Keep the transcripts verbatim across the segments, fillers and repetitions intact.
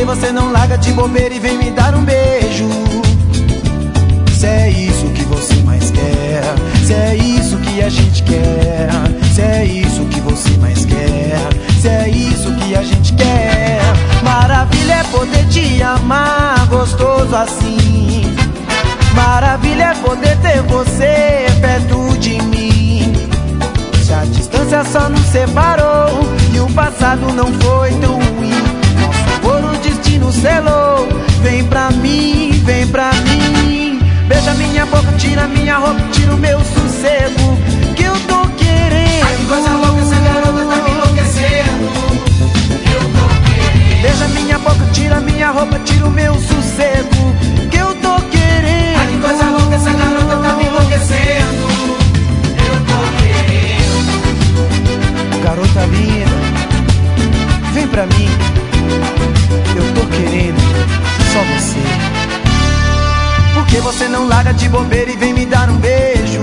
você não larga de bobeira e vem me dar um beijo? Se é isso que você mais quer, se é isso que a gente quer, se é isso que você mais quer, se é isso que a gente quer. Maravilha é poder te amar gostoso assim. Maravilha é poder ter você perto de mim. Se a distância só nos separou e o passado não foi tão ruim, nosso amor o destino selou. Vem pra mim, vem pra mim. Beija minha boca, tira minha roupa, tira o meu sossego, que eu tô querendo. Ai, que coisa louca, essa garota tá me enlouquecendo. Eu tô querendo. Beija minha boca, tira minha roupa, tira o meu sossego, que eu tô querendo. Ai, que coisa louca, essa garota tá me enlouquecendo. Eu tô querendo. Garota linda, vem pra mim. Eu tô querendo só você. Por que você não larga de bobeira e vem me dar um beijo?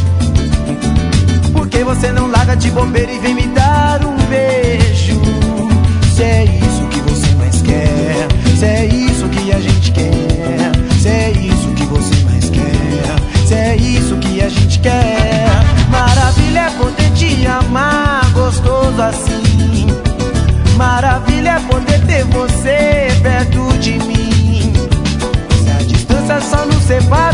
Por que você não larga de bobeira e vem me dar um beijo? Se é isso que você mais quer, se é isso que a gente quer, se é isso que você mais quer, se é isso que a gente quer. Maravilha é poder te amar gostoso assim. Maravilha é poder ter você perto de mim. Se a distância só nos separa